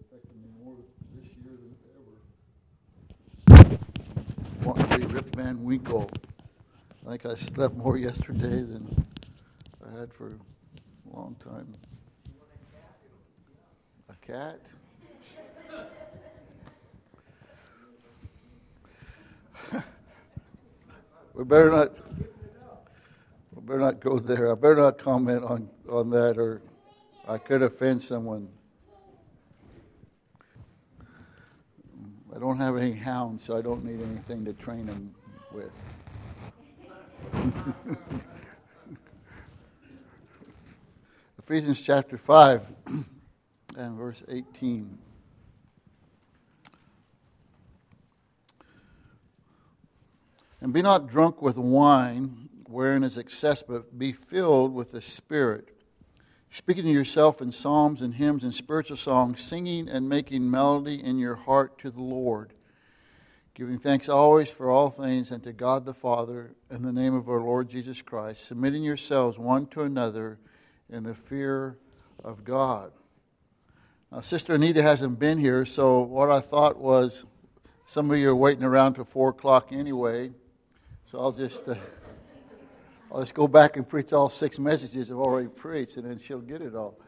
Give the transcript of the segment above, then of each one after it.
affecting me more this year than ever. Want to be Rip Van Winkle. I think I slept more yesterday than I had for a long time. A cat? We better not go there. I better not comment on that, or I could offend someone. I don't have any hounds, so I don't need anything to train them with. Ephesians chapter 5 and verse 18. And be not drunk with wine, wherein is excess, but be filled with the Spirit, speaking to yourself in psalms and hymns and spiritual songs, singing and making melody in your heart to the Lord, giving thanks always for all things unto God the Father in the name of our Lord Jesus Christ, submitting yourselves one to another in the fear of God. Now, Sister Anita hasn't been here, so what I thought was, some of you are waiting around till 4 o'clock anyway, so I'll just go back and preach all 6 messages I've already preached, and then she'll get it all.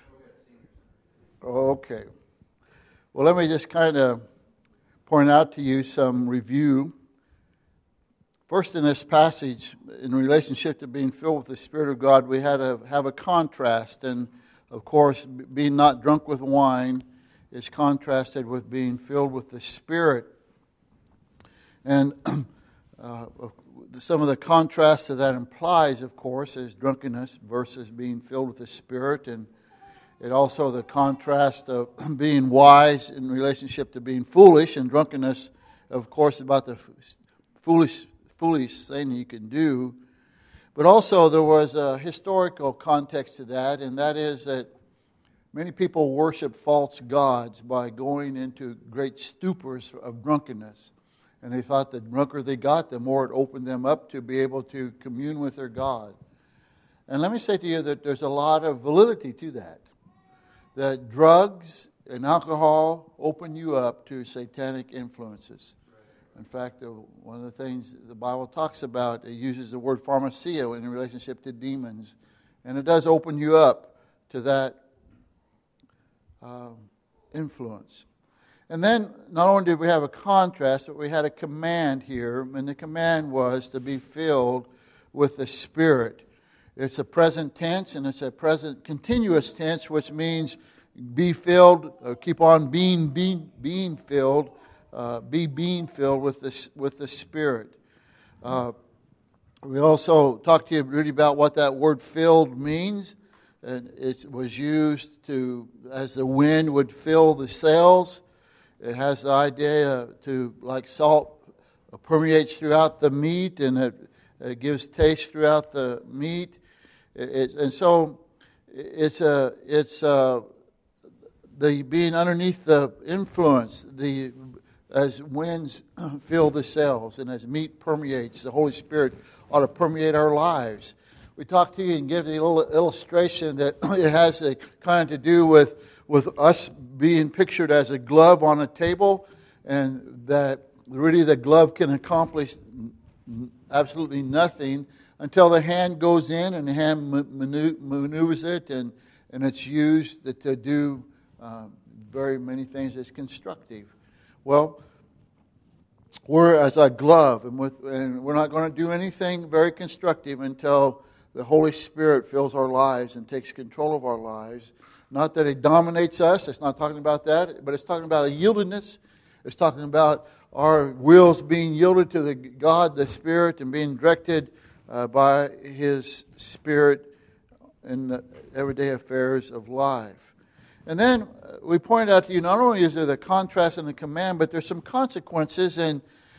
Okay. Well, let me just kind of point out to you some review. First, in this passage, in relationship to being filled with the Spirit of God, we had to have a contrast. And, of course, being not drunk with wine is contrasted with being filled with the Spirit. And some of the contrast that implies, of course, is drunkenness versus being filled with the Spirit. And it also the contrast of being wise in relationship to being foolish. And drunkenness, of course, about the foolish thing you can do. But also there was a historical context to that, and that is that many people worship false gods by going into great stupors of drunkenness. And they thought the drunker they got, the more it opened them up to be able to commune with their God. And let me say to you that there's a lot of validity to that. That drugs and alcohol open you up to satanic influences. In fact, one of the things the Bible talks about, it uses the word pharmacia in relationship to demons. And it does open you up to that influence. And then, not only did we have a contrast, but we had a command here. And the command was to be filled with the Spirit. It's a present tense, and it's a present continuous tense, which means be filled, keep on being filled. Being filled with the Spirit. We also talked to you really about what that word "filled" means. And it was used as the wind would fill the sails. It has the idea to, like salt, permeates throughout the meat, and it gives taste throughout the meat. And so it's the being underneath the influence, as winds fill the sails and as meat permeates, the Holy Spirit ought to permeate our lives. We talked to you and give you a little illustration that it has a kind to do with us being pictured as a glove on a table, and that really the glove can accomplish absolutely nothing until the hand goes in and the hand maneuvers it, and it's used to do very many things that's constructive. Well, we're as a glove, and we're not going to do anything very constructive until the Holy Spirit fills our lives and takes control of our lives. Not that it dominates us, it's not talking about that, but it's talking about a yieldedness. It's talking about our wills being yielded to the God, the Spirit, and being directed by His Spirit in the everyday affairs of life. And then we pointed out to you, not only is there the contrast and the command, but there's some consequences and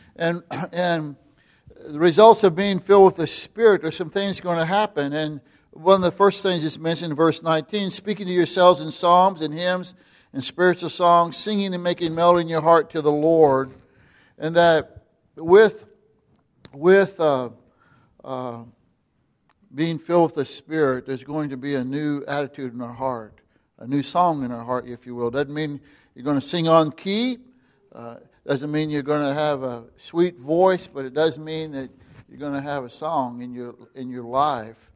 the results of being filled with the Spirit. There's some things going to happen. And one of the first things is mentioned in verse 19, speaking to yourselves in psalms and hymns and spiritual songs, singing and making melody in your heart to the Lord. And that with being filled with the Spirit, there's going to be a new attitude in our heart. a new song in our heart, if you will. Doesn't mean you're going to sing on key. Doesn't mean you're going to have a sweet voice, but it does mean that you're going to have a song in your life.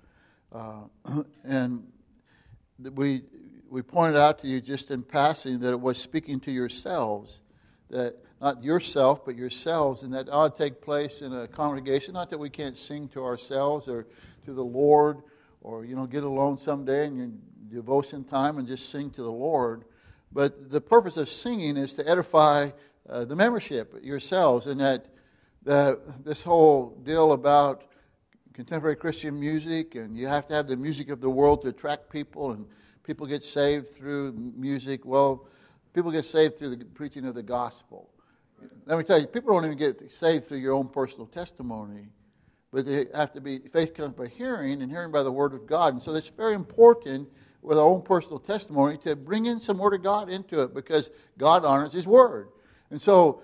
And we pointed out to you just in passing that it was speaking to yourselves, that not yourself, but yourselves, and that ought to take place in a congregation. Not that we can't sing to ourselves or to the Lord, or get alone someday in your devotion time and just sing to the Lord. But the purpose of singing is to edify the membership, yourselves, and that this whole deal about contemporary Christian music, and you have to have the music of the world to attract people, and people get saved through music. Well, people get saved through the preaching of the gospel. Let me tell you, people don't even get saved through your own personal testimony, but they have to be, faith comes by hearing, and hearing by the Word of God. And so it's very important with our own personal testimony to bring in some Word of God into it, because God honors His Word. And so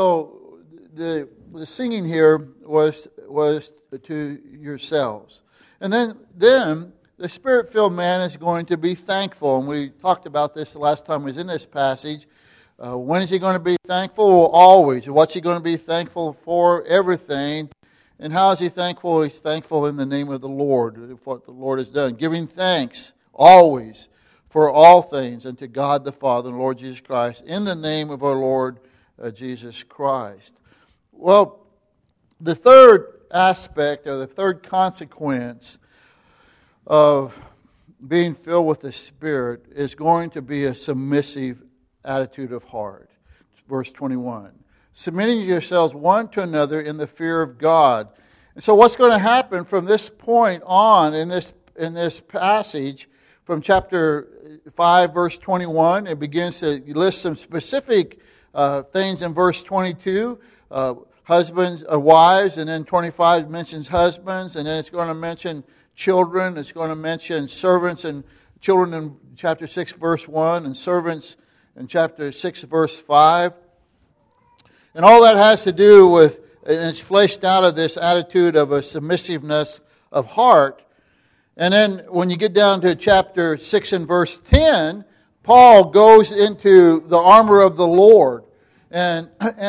the singing here was to yourselves. And then the Spirit-filled man is going to be thankful. And we talked about this the last time we was in this passage. When is he going to be thankful? Well, always. What's he going to be thankful for? Everything. And how is he thankful? He's thankful in the name of the Lord, for what the Lord has done. Giving thanks always for all things unto God the Father and Lord Jesus Christ, in the name of our Lord Jesus Christ. Well, the third aspect, or the third consequence of being filled with the Spirit, is going to be a submissive attitude of heart. Verse 21. Submitting yourselves one to another in the fear of God. And so what's going to happen from this point on in this passage, from chapter 5, verse 21, it begins to list some specific things in verse 22. Husbands, wives, and then 25 mentions husbands, and then it's going to mention children. It's going to mention servants and children in chapter 6, verse 1, and servants in chapter 6, verse 5. And all that has to do with, and it's fleshed out of this attitude of a submissiveness of heart. And then when you get down to chapter 6 and verse 10, Paul goes into the armor of the Lord. And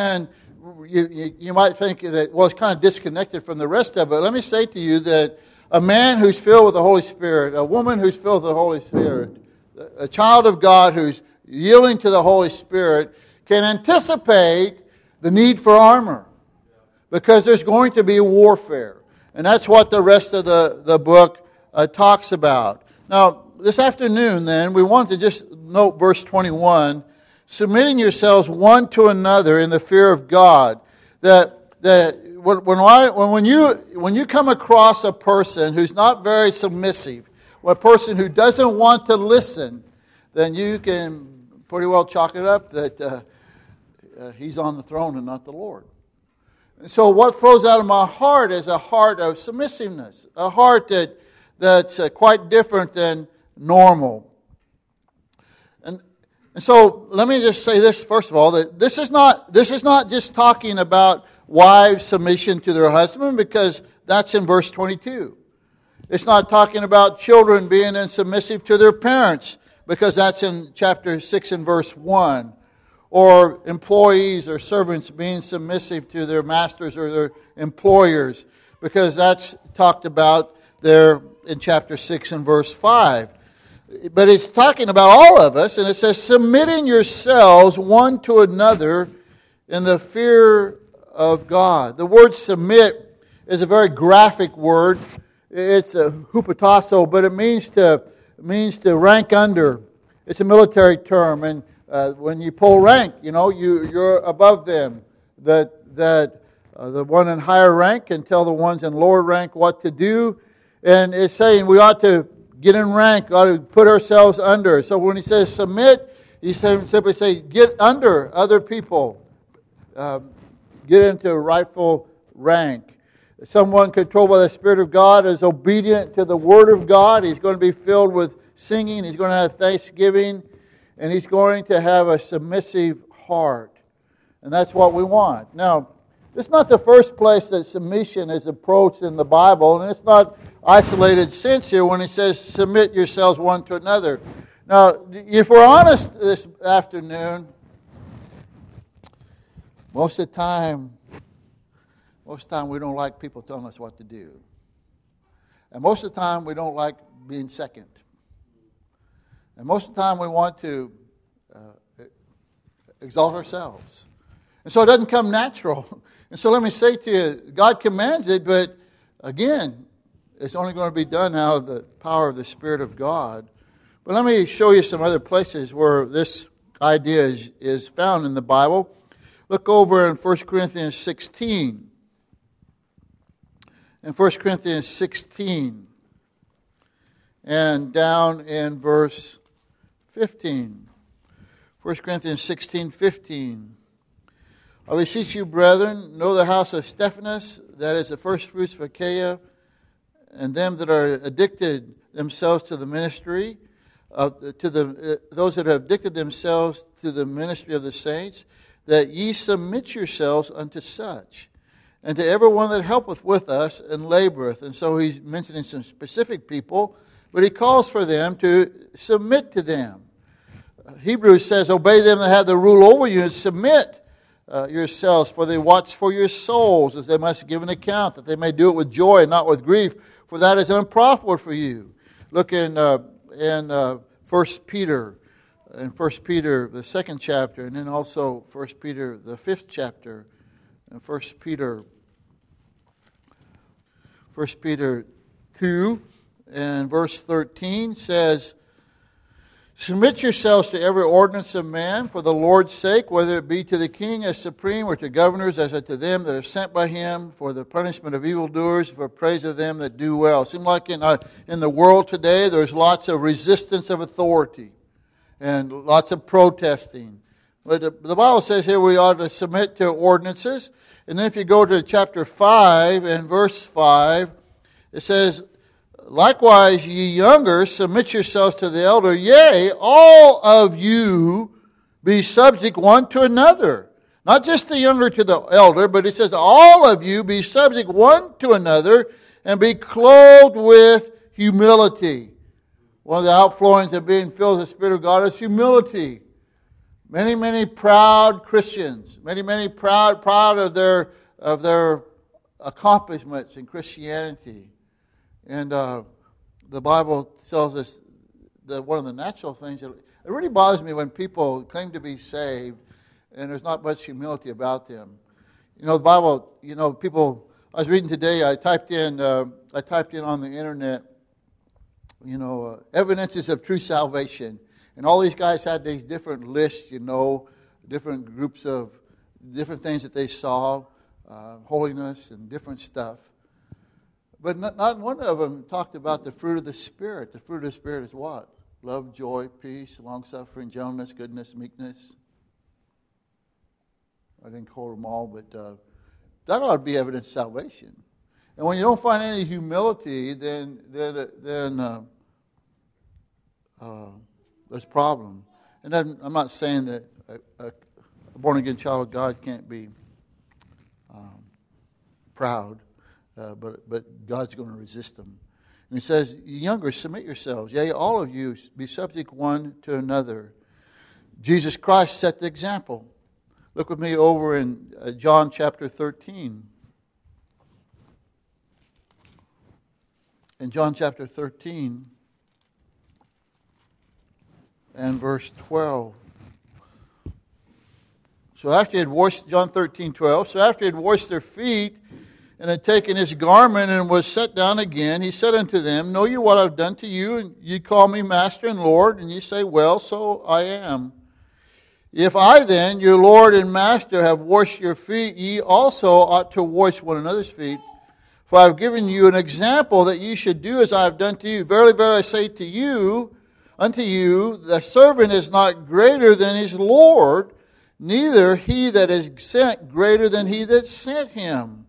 you might think that, well, it's kind of disconnected from the rest of it. But let me say to you that a man who's filled with the Holy Spirit, a woman who's filled with the Holy Spirit, a child of God who's yielding to the Holy Spirit can anticipate the need for armor, because there's going to be warfare. And that's what the rest of the book talks about. Now, this afternoon then, we want to just note verse 21, submitting yourselves one to another in the fear of God. That when you come across a person who's not very submissive, or a person who doesn't want to listen, then you can pretty well chalk it up that he's on the throne and not the Lord. And so what flows out of my heart is a heart of submissiveness, a heart that's quite different than normal. And so let me just say this first of all, that this is not just talking about wives' submission to their husband, because that's in verse 22. It's not talking about children being submissive to their parents, because that's in chapter 6 and verse 1. Or employees or servants being submissive to their masters or their employers, because that's talked about there in chapter 6 and verse 5. But it's talking about all of us, and it says, submitting yourselves one to another in the fear of God. The word submit is a very graphic word. It's a hupotasso, but it means to rank under. It's a military term, and when you pull rank, you're above them. That the one in higher rank can tell the ones in lower rank what to do. And it's saying we ought to get in rank, ought to put ourselves under. So when he says submit, he simply say get under other people. Get into rightful rank. Someone controlled by the Spirit of God is obedient to the Word of God. He's going to be filled with singing. He's going to have thanksgiving. And he's going to have a submissive heart. And that's what we want. Now, this is not the first place that submission is approached in the Bible. And it's not isolated since here when he says, submit yourselves one to another. Now, if we're honest this afternoon, most of the time we don't like people telling us what to do. And most of the time we don't like being second. And most of the time we want to exalt ourselves. And so it doesn't come natural. And so let me say to you, God commands it, but again, it's only going to be done out of the power of the Spirit of God. But let me show you some other places where this idea is found in the Bible. Look over in 1 Corinthians 16. In 1 Corinthians 16 and down in verse 15. 1 Corinthians 16:15. I beseech you, brethren, know the house of Stephanas, that is the first fruits of Achaia, and them that are addicted themselves to the ministry, those that have addicted themselves to the ministry of the saints, that ye submit yourselves unto such, and to everyone that helpeth with us and laboreth. And so he's mentioning some specific people, but he calls for them to submit to them. Hebrews says, obey them that have the rule over you, and submit yourselves, for they watch for your souls, as they must give an account, that they may do it with joy and not with grief, for that is unprofitable for you. Look in 1 Peter, in 1 Peter, the 2nd chapter, and then also 1 Peter, the 5th chapter, and 1 Peter 2, and verse 13 says, submit yourselves to every ordinance of man for the Lord's sake, whether it be to the king as supreme, or to governors as unto them that are sent by him, for the punishment of evildoers, for praise of them that do well. It seems like in the world today there's lots of resistance of authority and lots of protesting. But the Bible says here we ought to submit to ordinances. And then if you go to chapter 5 and verse 5, it says, likewise, ye younger, submit yourselves to the elder. Yea, all of you be subject one to another. Not just the younger to the elder, but it says, all of you be subject one to another, and be clothed with humility. One of the outflowings of being filled with the Spirit of God is humility. Many, many proud Christians, many proud of their accomplishments in Christianity. And the Bible tells us that one of the natural things, it really bothers me when people claim to be saved and there's not much humility about them. You know, the Bible, people, I was reading today, I typed in on the internet, evidences of true salvation. And all these guys had these different lists, different groups of different things that they saw, holiness and different stuff. But not one of them talked about the fruit of the Spirit. The fruit of the Spirit is what? Love, joy, peace, long-suffering, gentleness, goodness, meekness. I didn't quote them all, but that ought to be evidence of salvation. And when you don't find any humility, then there's a problem. And then I'm not saying that a born-again child of God can't be proud. But God's going to resist them. And he says, you younger, submit yourselves. Yea, all of you be subject one to another. Jesus Christ set the example. Look with me over in John chapter 13. In John chapter 13 and verse 12. So after he had washed, John 13:12, so after he had washed their feet, and had taken his garment and was set down again, he said unto them, know you what I have done to you? And ye call me Master and Lord, and ye say, well, so I am. If I then, your Lord and Master, have washed your feet, ye also ought to wash one another's feet. For I have given you an example that ye should do as I have done to you. Verily, verily, I say to you, unto you, the servant is not greater than his Lord, neither he that is sent greater than he that sent him.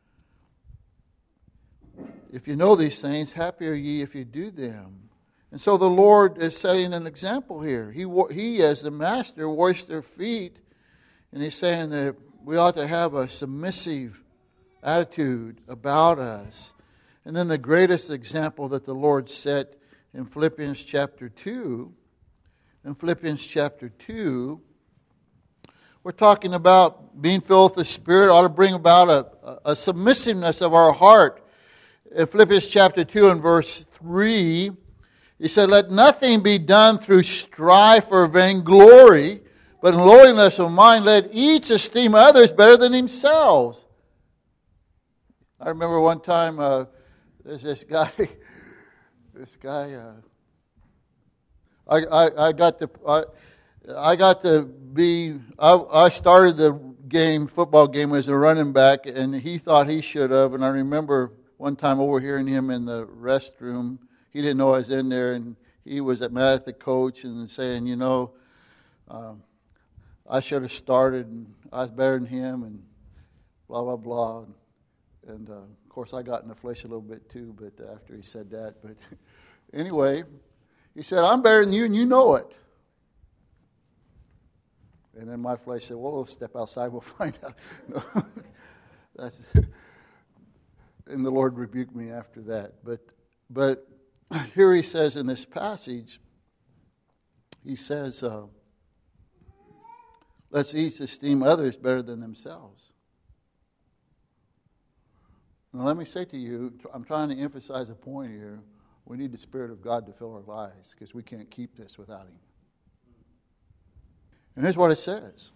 If you know these things, happy are ye if you do them. And so the Lord is setting an example here. He as the Master, washed their feet. And He's saying that we ought to have a submissive attitude about us. And then the greatest example that the Lord set in Philippians chapter 2 in Philippians chapter 2. We're talking about being filled with the Spirit ought to bring about a submissiveness of our heart. In Philippians chapter 2 and verse 3, he said, "Let nothing be done through strife or vainglory, but in lowliness of mind let each esteem others better than themselves." I remember one time there's this guy. I got to be. I started the football game as a running back, and he thought he should have. And I remember one time overhearing him in the restroom. He didn't know I was in there, and he was mad at the coach and saying, I should have started, and I was better than him, and blah, blah, blah. And, of course, I got in the flesh a little bit, too, but after he said that. But anyway, he said, "I'm better than you, and you know it." And then my flesh said, "Well, let's step outside, we'll find out." No, and the Lord rebuked me after that. But here he says in this passage, he says, let's each esteem others better than themselves. Now let me say to you, I'm trying to emphasize a point here. We need the Spirit of God to fill our lives because we can't keep this without Him. And here's what it says.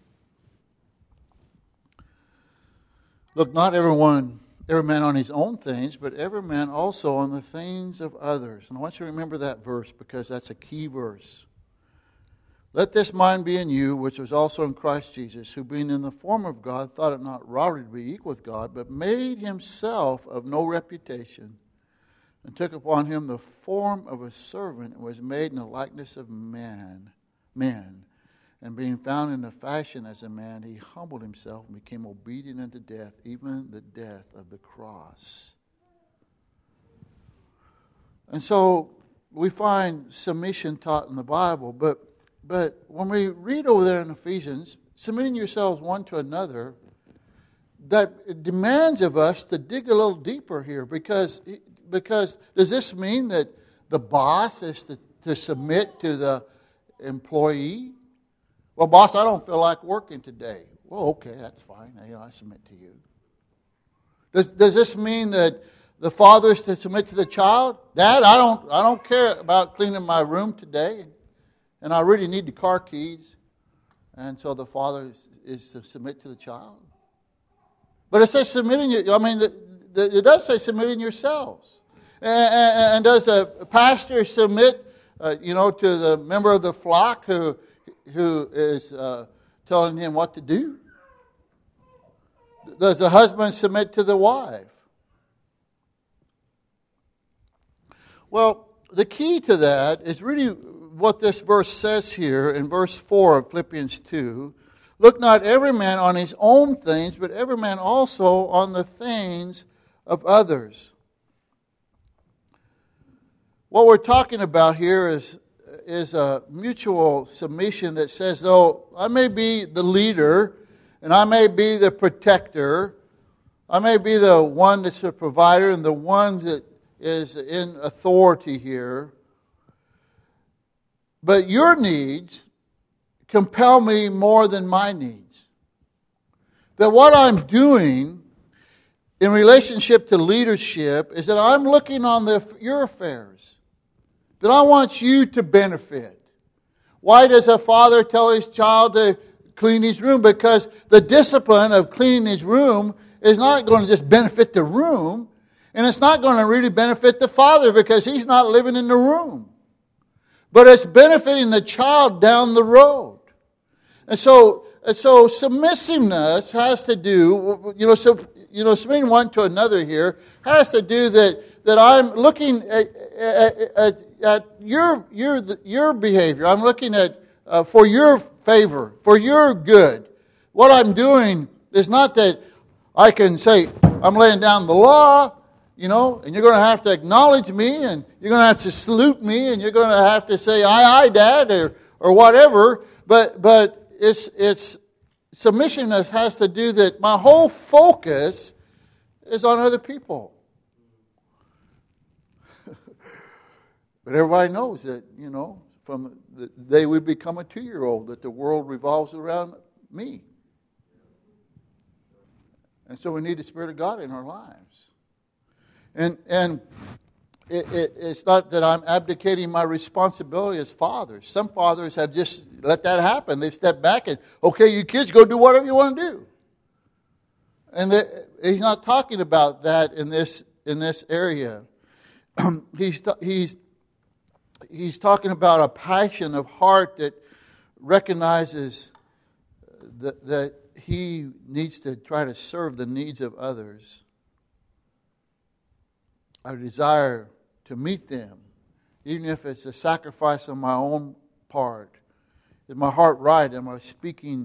Look, not every man on his own things, but every man also on the things of others. And I want you to remember that verse because that's a key verse. "Let this mind be in you, which was also in Christ Jesus, who being in the form of God, thought it not robbery to be equal with God, but made himself of no reputation, and took upon him the form of a servant, and was made in the likeness of men. And being found in the fashion as a man, he humbled himself and became obedient unto death, even the death of the cross." And so we find submission taught in the Bible, but when we read over there in Ephesians, submitting yourselves one to another, that it demands of us to dig a little deeper here, because does this mean that the boss is to submit to the employee? "Well, boss, I don't feel like working today." Well, okay, that's fine. I submit to you. Does this mean that the father is to submit to the child? "Dad, I don't care about cleaning my room today, and I really need the car keys." And so the father is to submit to the child. But it says submitting. It does say submitting yourselves. And does a pastor submit, to the member of the flock who is telling him what to do? Does the husband submit to the wife? Well, the key to that is really what this verse says here in verse 4 of Philippians 2. "Look not every man on his own things, but every man also on the things of others." What we're talking about here is a mutual submission that says, though I may be the leader and I may be the protector, I may be the one that's the provider and the one that is in authority here, but your needs compel me more than my needs. That what I'm doing in relationship to leadership is that I'm looking on your affairs. That I want you to benefit. Why does a father tell his child to clean his room? Because the discipline of cleaning his room is not going to just benefit the room, and it's not going to really benefit the father because he's not living in the room. But it's benefiting the child down the road. And so submissiveness has to do, submitting one to another here has to do that I'm looking at your behavior. I'm looking at for your favor, for your good. What I'm doing is not that I can say I'm laying down the law, and you're going to have to acknowledge me, and you're going to have to salute me, and you're going to have to say aye, aye, Dad, or whatever. But it's submission that has to do that my whole focus is on other people. But everybody knows that, 1 from the day we become a 2-year-old, that the world revolves around me. And so we need the Spirit of God in our lives. And it's not that I'm abdicating my responsibility as fathers. Some fathers have just let that happen. They've stepped back and, okay, you kids, go do whatever you want to do. And he's not talking about that in this area. He's talking about a passion of heart that recognizes that he needs to try to serve the needs of others. I desire to meet them, even if it's a sacrifice on my own part. Is my heart right? Am I speaking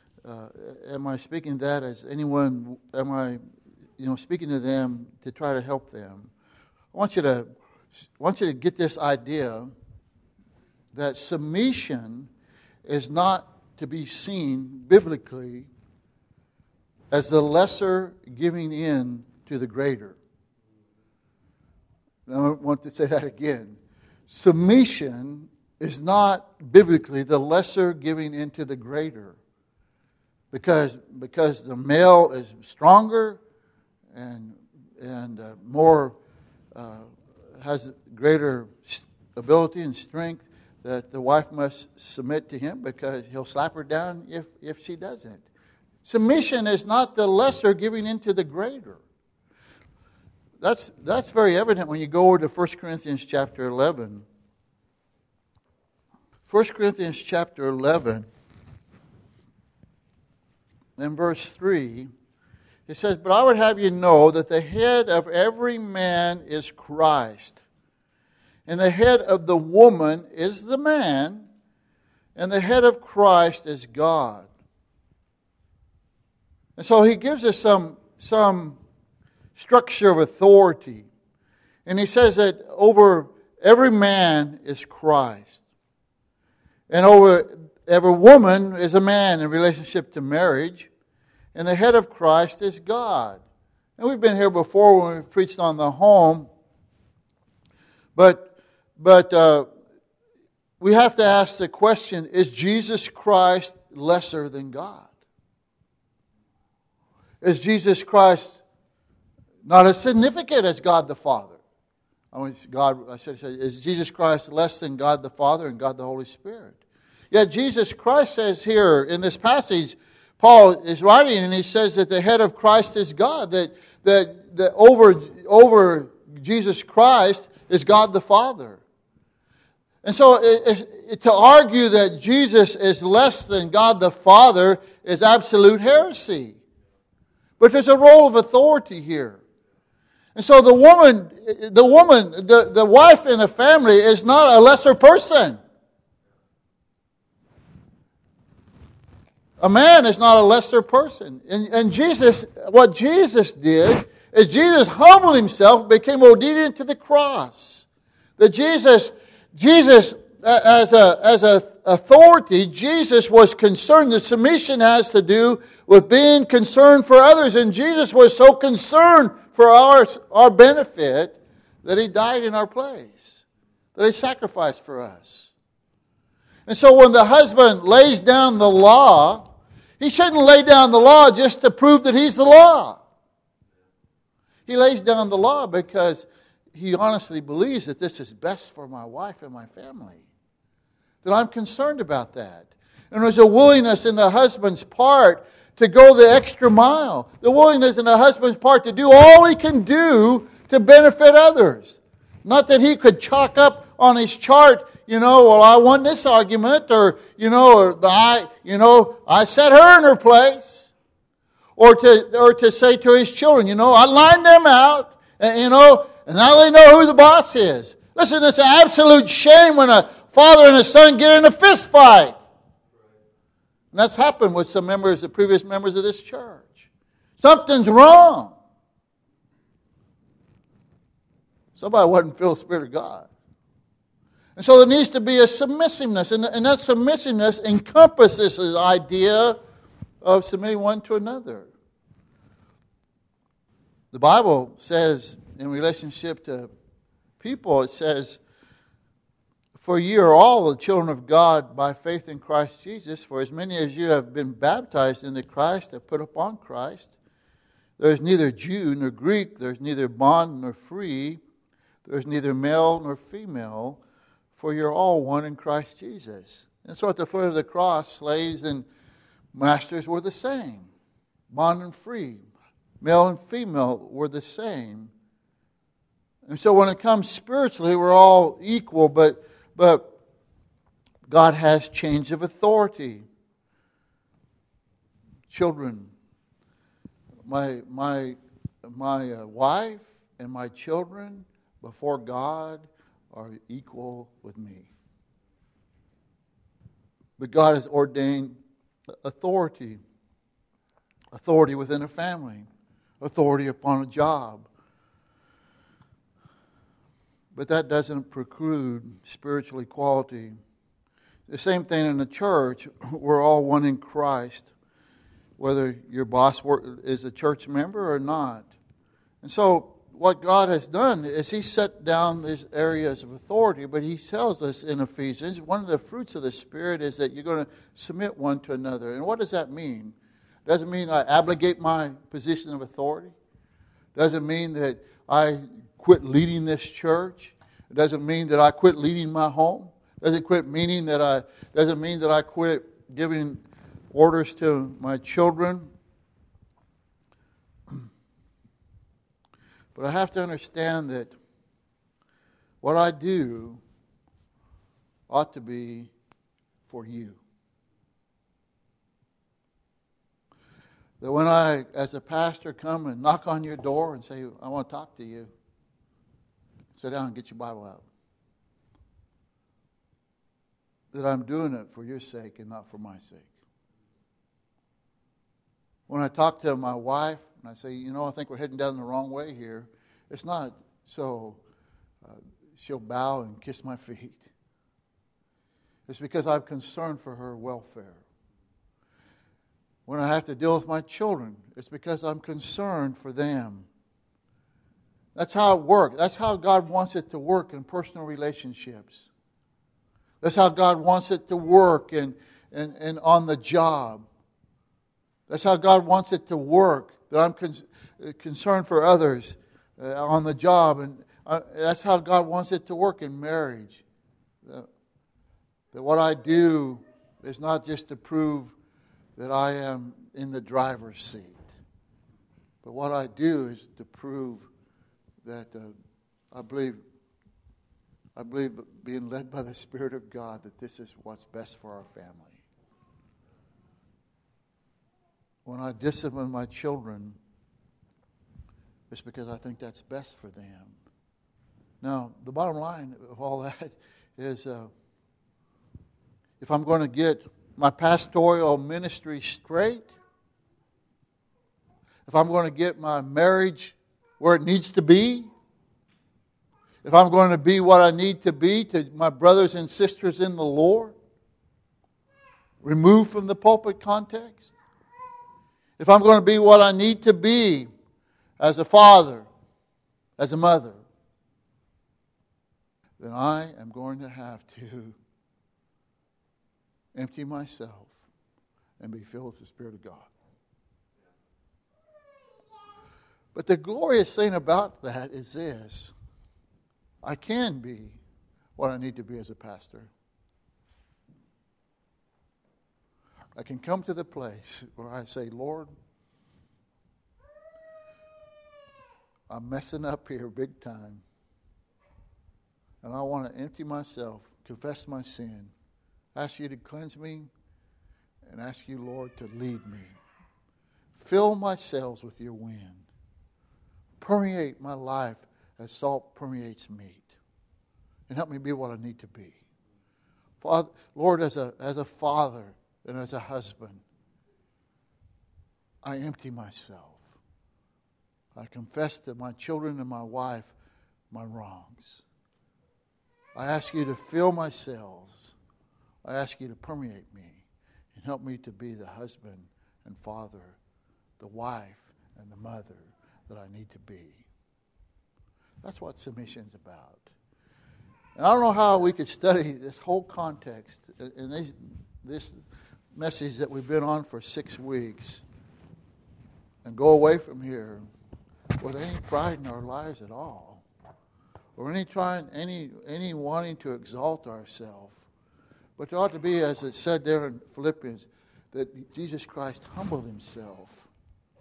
that as anyone? Am I, speaking to them to try to help them? I want you to get this idea that submission is not to be seen biblically as the lesser giving in to the greater. I want to say that again. Submission is not biblically the lesser giving in to the greater. Because the male is stronger and more has greater ability and strength, that the wife must submit to him because he'll slap her down if she doesn't. Submission is not the lesser giving into the greater. That's very evident when you go over to 1 Corinthians chapter 11. 1 Corinthians chapter 11 and verse 3, it says, "But I would have you know that the head of every man is Christ, and the head of the woman is the man, and the head of Christ is God." And so he gives us some structure of authority. And he says that over every man is Christ. And over every woman is a man in relationship to marriage. And the head of Christ is God. And we've been here before when we've preached on the home. But we have to ask the question, is Jesus Christ lesser than God? Is Jesus Christ not as significant as God the Father? Is Jesus Christ less than God the Father and God the Holy Spirit? Yet Jesus Christ says here in this passage, Paul is writing and he says that the head of Christ is God, that over Jesus Christ is God the Father. And so to argue that Jesus is less than God the Father is absolute heresy. But there's a role of authority here. And so the wife in a family is not a lesser person. A man is not a lesser person. And Jesus, what Jesus did is Jesus humbled himself, became obedient to the cross. That Jesus as a authority, Jesus was concerned. The submission has to do with being concerned for others. And Jesus was so concerned for our benefit that he died in our place. That he sacrificed for us. And so when the husband lays down the law, he shouldn't lay down the law just to prove that he's the law. He lays down the law because he honestly believes that this is best for my wife and my family. That I'm concerned about that. And there's a willingness in the husband's part to go the extra mile. The willingness in the husband's part to do all he can do to benefit others. Not that he could chalk up on his chart, well, I won this argument, or I set her in her place. Or to say to his children, I lined them out, and now they know who the boss is. Listen, it's an absolute shame when a father and a son get in a fist fight. And that's happened with some previous members of this church. Something's wrong. Somebody wasn't filled with the Spirit of God. And so there needs to be a submissiveness. And that submissiveness encompasses the idea of submitting one to another. The Bible says, in relationship to people, it says, For ye are all the children of God by faith in Christ Jesus. For as many as you have been baptized into Christ have put upon Christ. There is neither Jew nor Greek, there is neither bond nor free, there is neither male nor female, for you're all one in Christ Jesus. And so at the foot of the cross, slaves and masters were the same. Bond and free, male and female were the same. And so when it comes spiritually, we're all equal, but God has change of authority. Children, my wife and my children before God are equal with me. But God has ordained authority. Authority within a family. Authority upon a job. But that doesn't preclude spiritual equality. The same thing in the church. We're all one in Christ, whether your boss is a church member or not. And so what God has done is He set down these areas of authority, but He tells us in Ephesians, one of the fruits of the Spirit is that you're going to submit one to another. And what does that mean? It doesn't mean I abdicate my position of authority. It doesn't mean that I quit leading this church. It doesn't mean that I quit leading my home. It doesn't mean that I quit giving orders to my children. But I have to understand that what I do ought to be for you. That when I, as a pastor, come and knock on your door and say, I want to talk to you, sit down and get your Bible out. That I'm doing it for your sake and not for my sake. When I talk to my wife and I say, I think we're heading down the wrong way here, it's not so she'll bow and kiss my feet. It's because I'm concerned for her welfare. When I have to deal with my children, it's because I'm concerned for them. That's how it works. That's how God wants it to work in personal relationships. That's how God wants it to work and on the job. That's how God wants it to work, that I'm concerned for others on the job. And that's how God wants it to work in marriage. That what I do is not just to prove that I am in the driver's seat. But what I do is to prove that I believe being led by the Spirit of God that this is what's best for our family. When I discipline my children, it's because I think that's best for them. Now, the bottom line of all that is if I'm going to get my pastoral ministry straight, if I'm going to get my marriage where it needs to be, if I'm going to be what I need to be to my brothers and sisters in the Lord, removed from the pulpit context, if I'm going to be what I need to be as a father, as a mother, then I am going to have to empty myself and be filled with the Spirit of God. But the glorious thing about that is this. I can be what I need to be as a pastor. I can come to the place where I say, Lord, I'm messing up here big time. And I want to empty myself, confess my sin, ask you to cleanse me, and ask you, Lord, to lead me. Fill my cells with your wind. Permeate my life as salt permeates meat. And help me be what I need to be. Father, Lord, as a father and as a husband, I empty myself. I confess to my children and my wife my wrongs. I ask you to fill my cells. I ask you to permeate me and help me to be the husband and father, the wife and the mother that I need to be. That's what submission's about. And I don't know how we could study this whole context in this message that we've been on for 6 weeks and go away from here with any pride in our lives at all, or any wanting to exalt ourselves. But there ought to be, as it said there in Philippians, that Jesus Christ humbled himself.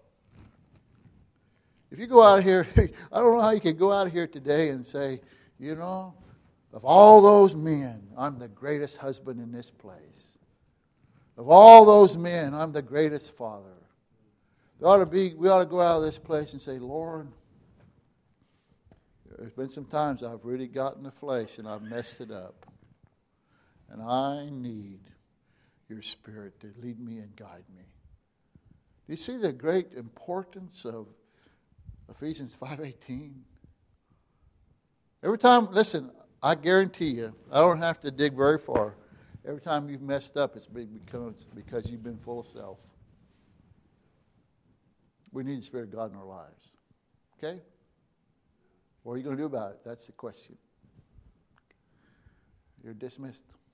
If you go out here, I don't know how you could go out here today and say, you know, of all those men, I'm the greatest husband in this place. Of all those men, I'm the greatest father. We ought to go out of this place and say, Lord, there's been some times I've really gotten the flesh and I've messed it up. And I need your Spirit to lead me and guide me. Do you see the great importance of Ephesians 5:18? Every time, listen, I guarantee you, I don't have to dig very far. Every time you've messed up, it's because you've been full of self. We need the Spirit of God in our lives. Okay? What are you going to do about it? That's the question. You're dismissed.